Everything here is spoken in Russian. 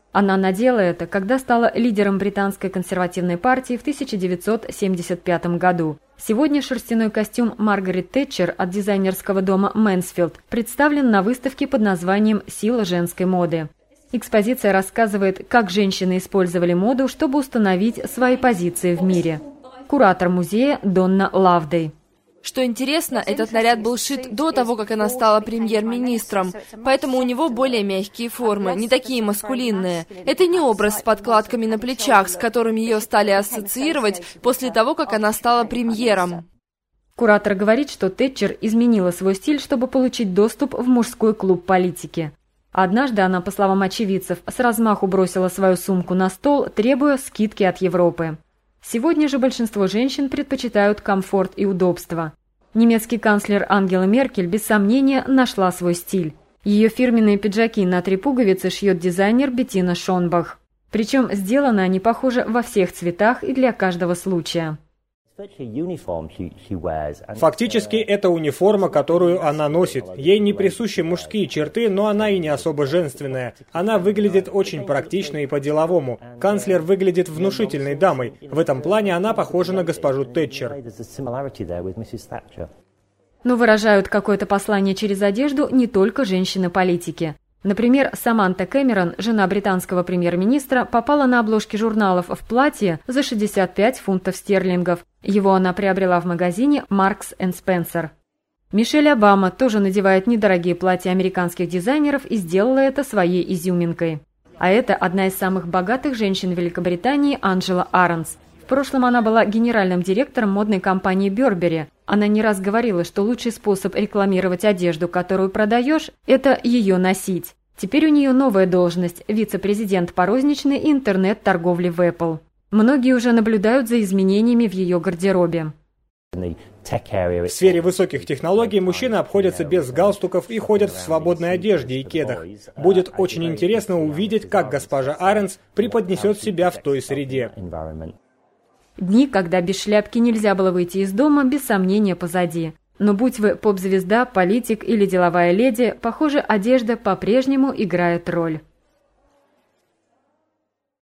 Она надела это, когда стала лидером британской консервативной партии в 1975 году. Сегодня шерстяной костюм Маргарет Тэтчер от дизайнерского дома Mansfield представлен на выставке под названием «Сила женской моды». Экспозиция рассказывает, как женщины использовали моду, чтобы установить свои позиции в мире. Куратор музея Донна Лавдей. Что интересно, этот наряд был сшит до того, как она стала премьер-министром, поэтому у него более мягкие формы, не такие маскулинные. Это не образ с подкладками на плечах, с которым ее стали ассоциировать после того, как она стала премьером. Куратор говорит, что Тэтчер изменила свой стиль, чтобы получить доступ в мужской клуб политики. Однажды она, по словам очевидцев, с размаху бросила свою сумку на стол, требуя скидки от Европы. Сегодня же большинство женщин предпочитают комфорт и удобство. Немецкий канцлер Ангела Меркель без сомнения нашла свой стиль. Ее фирменные пиджаки на 3 пуговицы шьет дизайнер Беттина Шонбах. Причем сделаны они, похоже, во всех цветах и для каждого случая. Фактически, это униформа, которую она носит. Ей не присущи мужские черты, но она и не особо женственная. Она выглядит очень практично и по-деловому. Канцлер выглядит внушительной дамой. В этом плане она похожа на госпожу Тэтчер. Но выражают какое-то послание через одежду не только женщины-политики. Например, Саманта Кэмерон, жена британского премьер-министра, попала на обложки журналов в платье за 65 фунтов стерлингов. Его она приобрела в магазине Marks & Spencer. Мишель Обама тоже надевает недорогие платья американских дизайнеров и сделала это своей изюминкой. А это одна из самых богатых женщин Великобритании Анджела Аронс. В прошлом она была генеральным директором модной компании Burberry. Она не раз говорила, что лучший способ рекламировать одежду, которую продаешь, это ее носить. Теперь у нее новая должность – вице-президент по розничной и интернет-торговле в Apple. Многие уже наблюдают за изменениями в ее гардеробе. В сфере высоких технологий мужчины обходятся без галстуков и ходят в свободной одежде и кедах. Будет очень интересно увидеть, как госпожа Аронс преподнесет себя в той среде. Дни, когда без шляпки нельзя было выйти из дома, без сомнения позади. Но будь вы поп-звезда, политик или деловая леди, похоже, одежда по-прежнему играет роль.